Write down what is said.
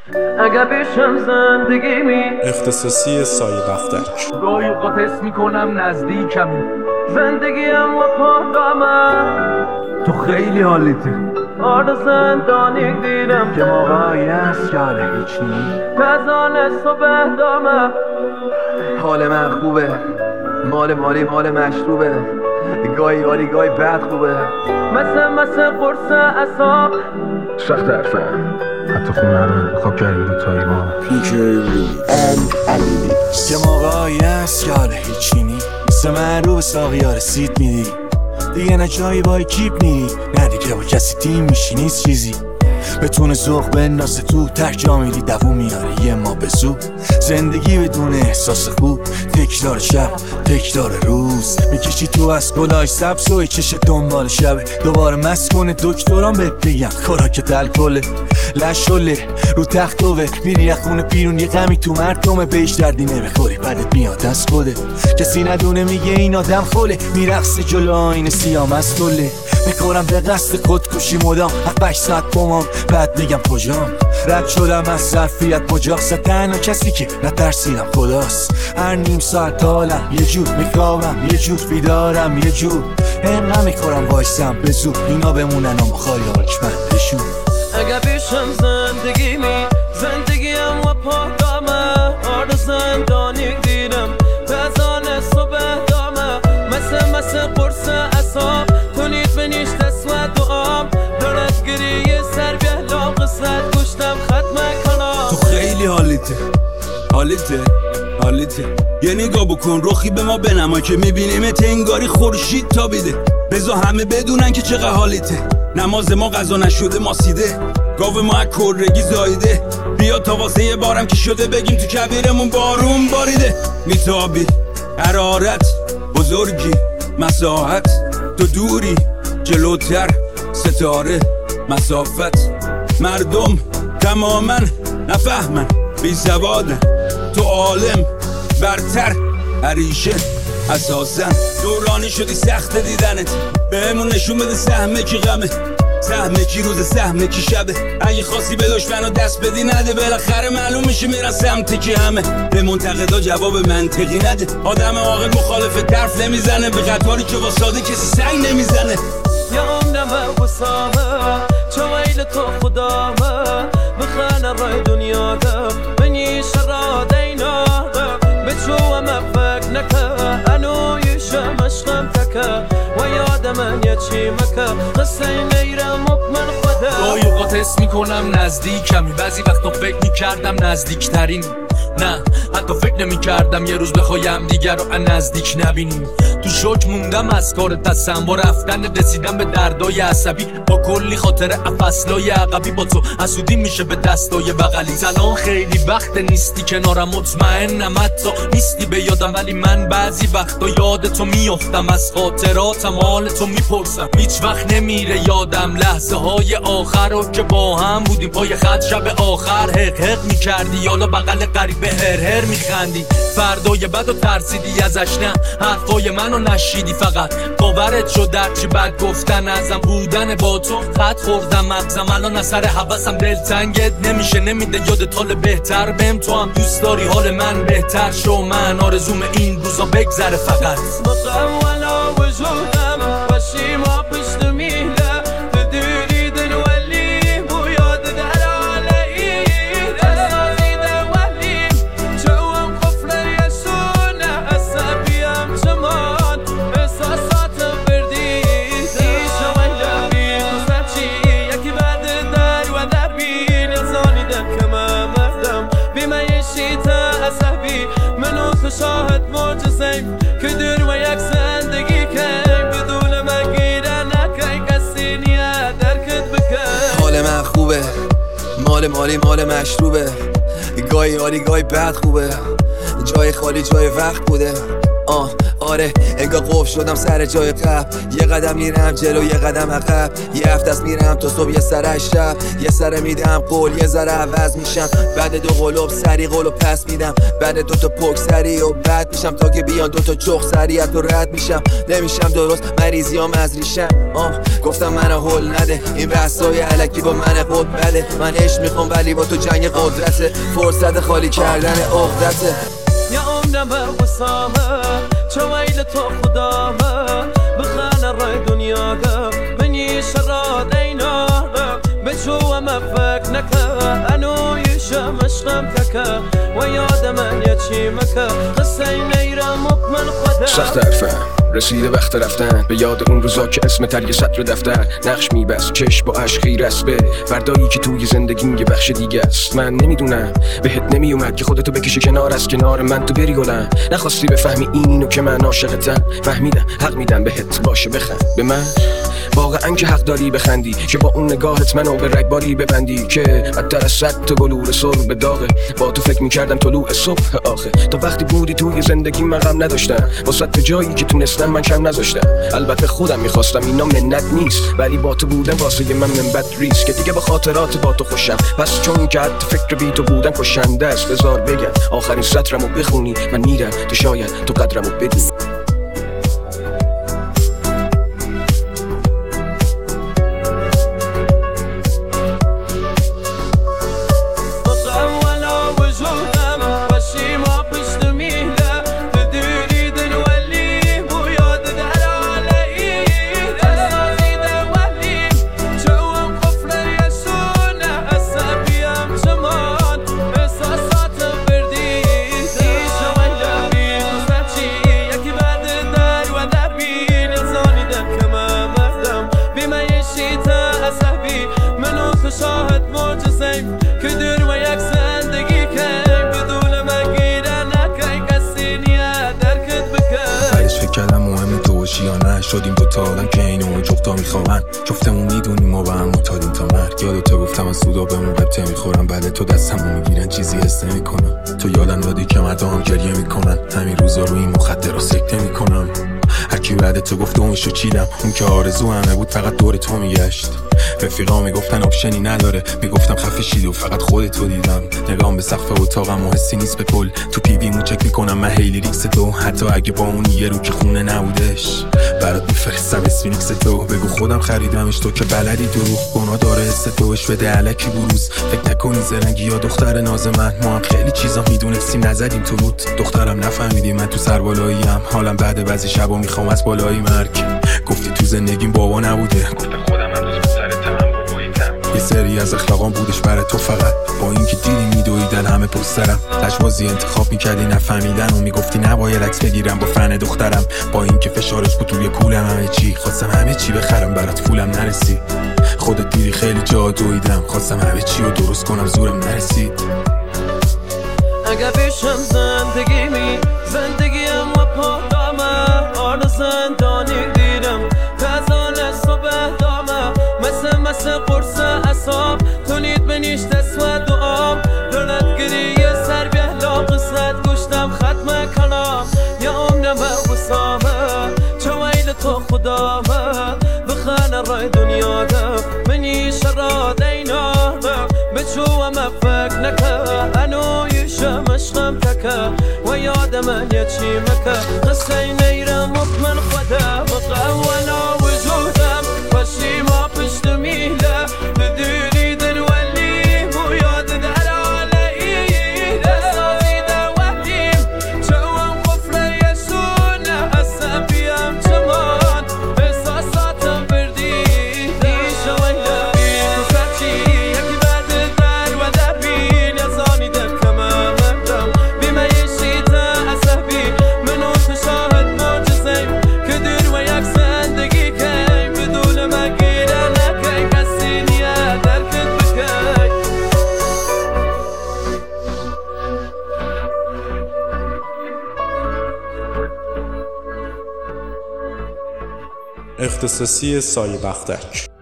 اگه بشم زندگیمی اختصاصی سایه بختک. گاهی اوقات حس میکنم نزدیکمی زندگیم و پادامم تو خیلی حالیتی آرد زندانی دیدم که موقعی است یاله هیچ نی تزانه صبح دامم حال من خوبه مال مالی مال مشروبه گاهی حالی گاهی بد خوبه مثل قرص اصاب سخت حرفم حتی خونه رو انتخاب کردیم دو تایی ما که موقعی است یاله هیچی نی مثل من رو به ساقی ها رسید میدی دیگه نه جایی با کیپ نیری نه دیگه با کسی تیم میشی نیست چیزی بتونه ذوق بندازه تو ترجا میدی دووم میاره یه ما به زود زندگی بدون احساس خوب تکرار شب تکرار روز میکشی تو از گلای سبز و چش دنبال شبه دوباره مست کنه دکتران بهت بگم خوراکت الکله لشله رو تختوه میری از خونه بیرون یه غمی تو مردمه بهش دردی نمیخوری بعدت میاد از خوده کسی ندونه میگه این آدم خوله میرقصه جلو آینه سیام از کله میکنم به قصد خودکشی مدام 7-8 ساعت بمام بعد میگم کجام رد شدم از ظرفیت مجاست تنها کسی که نترسیدم خداست هر نیم ساعت حالم یه جور میخوابم یه جور بیدارم یه جور اینقدر میکنم وایسم به زور اینا بمونن و مخاری حکمندشون اگه بشم زندگیم و پادامه آرد زندانی دیدم تزانه صبح دامه مثل قرص اصاب تونید بنیش تسوه دعام دارد گریه سر به لاغصت گشتم ختم کنم تو خیلی حالیته یه نگاه بکن رخی به ما بنما که میبینیم انگاری خورشید تابیده بذار همه بدونن که چقدر حالیته نماز ما قضا نشده ماسیده گاو ما از کرگی زایده بیا تا واسه یه بارم که شده بگیم تو کبیرمون بارون باریده میتابی حرارت بزرگی مساحت تو دوری جلوتر ستاره مسافت مردم تماما نفهمن بی سوادن تو عالم برتر عریشه اساسا دورانی شدی سخت دیدنت بهمون نشون بده سهمه کی غمه سهمه کی روز سهمه کی شبه اگه خواستی به دشمنو دست بدی نده بالاخره معلوم میشه میرن سمت کی همه به منتقدا جواب منطقی نده آدم عاقل مخالف طرف نمیزنه به قطاری که واساده کسی سنگ نمیزنه یا عمرم وسامه چه ویل تو خدامه بخانه رای دنیا ده بنی شرا دینا بچو مفک نکه انو یشم عشقم تکه و یادم من یه چی مکه قصه نیرم مکمن خوده گاهی اوقات حس میکنم نزدیکمی بعضی وقتا فکر میکردم نزدیکترین نه حتی فکر نمیکردم یه روز بخوایم دیگر رو نزدیک نبینیم تو شوک موندم از کار دستم با رفتن رسیدم به دردای عصبی با کلی خاطر افصلای عقبی با تو حسودی میشه به دستای بغلی سلام خیلی وقت نیستی کنارم مطمئنم حتی نیستی به یادم ولی من بعضی وقتا یاد تو میافتم از خاطراتم حال تو میپرسم هیچ وقت نمیره یادم لحظه های آخر رو که با هم بودیم پای خط شب آخر حق میکردی یالا بغل قریب هر میخندی فردای بد و ترسیدی ازش نه حرفای منو نشیدی فقط باورت شد درچی بد گفتن ازم بودن با تو خط خوردم مغزم الان اثر حواسم دلتنگت نمیشه نمیده یادت حال بهتر بهم تو هم دوست داری حال من بهتر شو من آرزوم این روزا بگذره فقط مقام ولا وجودم باشی ما پشت میله تدیری دل ولی بو یاد در علی تسازیده ولی جوام قفل یسونه عصبیم جمان احساسات بردی دیشه ویده بی خزرچی یکی بعد در و در بی نزانیدم که من مردم بی معیشی تا عصبی منو تو شاهد معجزیم که دور و یک زندگی کن بدون من گیره نکی کسی نیه درکت بکن حال من خوبه مال مالی مال مشروبه گاهی حالی گاهی بد خوبه جای خالی جای وقت بوده آره انگار قفل شدم سر جای قبل، یه قدم میرم جلو یه قدم عقب، یه هفته است میرم تا صبح یه سر شب، یه سر میدم قول یه ذره عوض میشم، بعد دو قلوب سری قولو پس میدم، بعد دو تا پک سری و بعد میشم تا که بیان دو تا چخ سریعت و رد میشم، نمیشم درست مریضیام از ریشم. گفتم منو هول نده این بحثای الکی با من خود بده، من عشق میخوام ولی با تو جنگ قدرته، فرصت خالی کردن عقدته. يا عمرنا بوسامة شويل تو خدامة بخانا الرأي دنياك مني شراد عيناك بتشوى ما فاكنك أنو يشام أشغمتك وياد من يتشيمك قصي نيرا مكمل خدا سخت حرفم رسیده وقت رفتن به یاد اون روزا که اسم تر یه سطر دفتر نقش میبست چشم با عشق خیره است به فردایی که توی زندگیم یه بخش دیگه است. من نمیدونم بهت نمیومد که خودتو بکشی کنار از کنار من تو بری گلم، نخواستی بفهمی اینو که من عاشقتم، فهمیدم حق میدم بهت باشه بخند به من، واقعا که حق داری بخندی که با اون نگاهت منو به رگباری ببندی که بدتر از صد تا بلور سر به داغه، با تو فکر میکردم طلوع صبح آخه، تا وقتی بودی توی زندگی من غم نداشتم، واسه تو جایی که تونستم من کم نذاشتم، البته خودم میخواستم اینا منت نیست، ولی با تو بودم واسه من منبت ریست که دیگه با خاطرات با تو خوشم، پس چون که حتی فکر بی تو بودن کشنده است، بذار بگم آخرین سطرمو بخونی من میرم تو شاید تو قدرمو بدونی. شدیم دو تا آدم که اینو جفتا میخوابن، جفتمون میدونیم ما با هم معتادیم تا مرگ، یادتو گفتم از سودا بهمون قبطه میخورم، بعد تو دستمو میگیرن چیزی حس نمیکنم، تو یادم دادی که مردم گریه میکنن، همین روزا روی این مخدرها سکته میکنم، هرکی بعد تو گفت اونشو چیدم، اون که آرزو همه بود فقط دور تو میگشت، رفیقا میگفتن آپشنی نداره، میگفتم خفه شید و فقط خودتو دیدم، نگام به سقف اتاقم و حسی نیست به کل، تو پیویمو چک میکنم من هیلی ریکس تو، حتی اگه با اون یه رو که خونه نبودش برات میفرستم اسفینکس تو، بگو خودم خریدمش تو که بلدی دروغ گناه داره حس توش بده علکی بروز، فکر نکنی زرنگی یا دختر ناز من، ما هم خیلی چیزا میدونستیم نزدیم تو بود، دخترم نفهمیدی من تو سربالاییم، حالم بعد بعضی شبا میخوام از بالای مرگ، گفتی تو زندگیم بابا نبوده، گفتم خودم هم دوست سرتم باباییتم، یه سری از اخلاقام بودش برای تو فقط، با اینکه دیدی میدویدن همه پسترم، لجبازی انتخاب میکردی نفهمیدن و میگفتی نباید عکس بگیرم با فن دخترم، با اینکه فشارش بود توی کولم همه چی، خواستم همه چی بخرم برات پولم نرسید، خودت دیدی خیلی جا دویدم، خواستم همه چی رو درست کنم زورم نرسید. اگه بشم زندگیم و پادامه، آن زندانی دیدم تازان صبح دامه، مثل قرص اصاب تونید بنیش تسوه دوام، دولت گریه سر بهلا قصت گشتم ختم کلام، یا عمرم بوسامه چویل تو خدامه بخانه رای دنیا ده منی شراد عیناده بچوه ما فکر نکه انو یشم اشغم تکه و یاد من یتیمکه قصه نیرم مکمل خدا مقولا وجودم باشی ما پشت میله بدونی دن ولی مو یاد در علیه سازیده وحیم چوام قفله یسونه حسن بیم چمان احساساتم بردیده شویله بیم سرچی یکی بعد در و در بین ازانیده کمه مردم بیمه یشیده عصبی منو تو شاهد معجزیم که دیر و یک زندگی کن بدون مگیره نکن کسی نیه درکت بکن. اختصاصی سایه بختک.